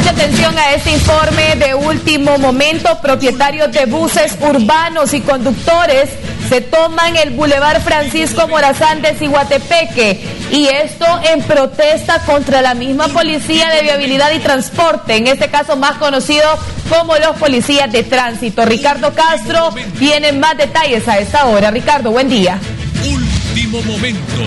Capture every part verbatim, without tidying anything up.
mucha atención a este informe de último momento. Propietarios de buses urbanos y conductores se toman el Boulevard Francisco Morazán de Ciguatepeque, y esto en protesta contra la misma Policía de Viabilidad y Transporte, en este caso más conocido como los policías de tránsito. Ricardo Castro tiene más detalles a esta hora. Ricardo, buen día. Último momento.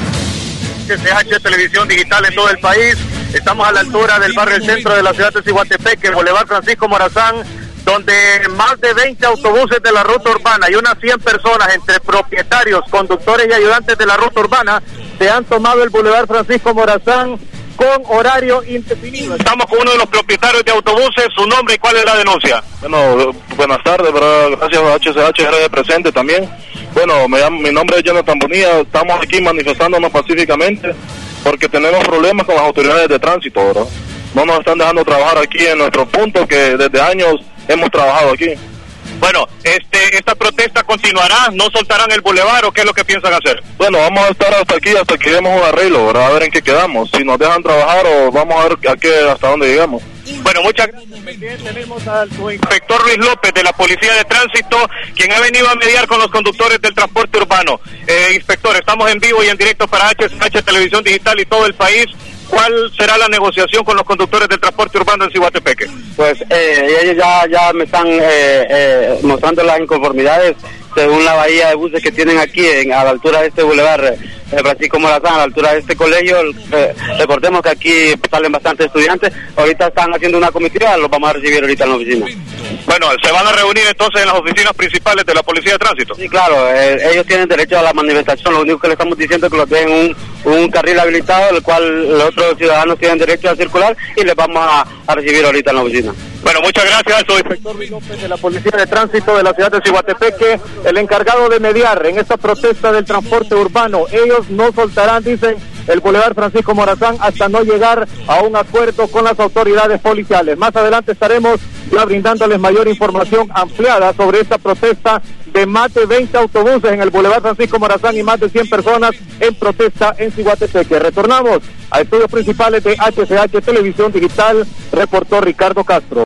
C C H Televisión Digital en todo el país. Estamos a la altura del barrio del centro de la ciudad de Ciguatepeque, el Boulevard Francisco Morazán, donde más de veinte autobuses de la ruta urbana y unas cien personas entre propietarios, conductores y ayudantes de la ruta urbana se han tomado el Boulevard Francisco Morazán con horario indefinido. Estamos con uno de los propietarios de autobuses. ¿Su nombre y cuál es la denuncia? Bueno, buenas tardes, ¿verdad? Gracias a H C H R presente también. Bueno, me llamo, mi nombre es Jonathan Bonilla. Estamos aquí manifestándonos pacíficamente porque tenemos problemas con las autoridades de tránsito, ¿verdad? No nos están dejando trabajar aquí en nuestro punto que desde años hemos trabajado aquí. Bueno, este, esta protesta continuará, ¿no soltarán el bulevar o qué es lo que piensan hacer? Bueno, vamos a estar hasta aquí, hasta que lleguemos a un arreglo, ¿verdad? A ver en qué quedamos, si nos dejan trabajar o vamos a ver a qué, hasta dónde llegamos. Bueno, muchas gracias. Tenemos al inspector Luis López de la Policía de Tránsito, quien ha venido a mediar con los conductores del transporte urbano. Eh, inspector, estamos en vivo y en directo para H C H Televisión Digital y todo el país. ¿Cuál será la negociación con los conductores del transporte urbano en Ciguatepeque? Pues eh, ellos ya, ya me están eh, eh, mostrando las inconformidades según la bahía de buses que tienen aquí en, a la altura de este bulevar eh, Francisco Morazán, a la altura de este colegio. Eh, recordemos que aquí salen bastantes estudiantes. Ahorita están haciendo una comitiva, los vamos a recibir ahorita en la oficina. Bueno, ¿se van a reunir entonces en las oficinas principales de la Policía de Tránsito? Sí, claro, eh, ellos tienen derecho a la manifestación. Lo único que le estamos diciendo es que los dejen un, un carril habilitado, el cual los otros ciudadanos tienen derecho a circular, y les vamos a, a recibir ahorita en la oficina. Bueno, muchas gracias. Soy inspector Luis López de la Policía de Tránsito de la ciudad de Ciguatepeque, el encargado de mediar en esta protesta del transporte urbano. Ellos no soltarán, dicen, el Boulevard Francisco Morazán hasta no llegar a un acuerdo con las autoridades policiales. Más adelante estaremos ya brindándoles mayor información ampliada sobre esta protesta de más de veinte autobuses en el Boulevard Francisco Morazán y más de cien personas en protesta en Ciguatepeque. Retornamos a estudios principales de H C H Televisión Digital, reportó Ricardo Castro.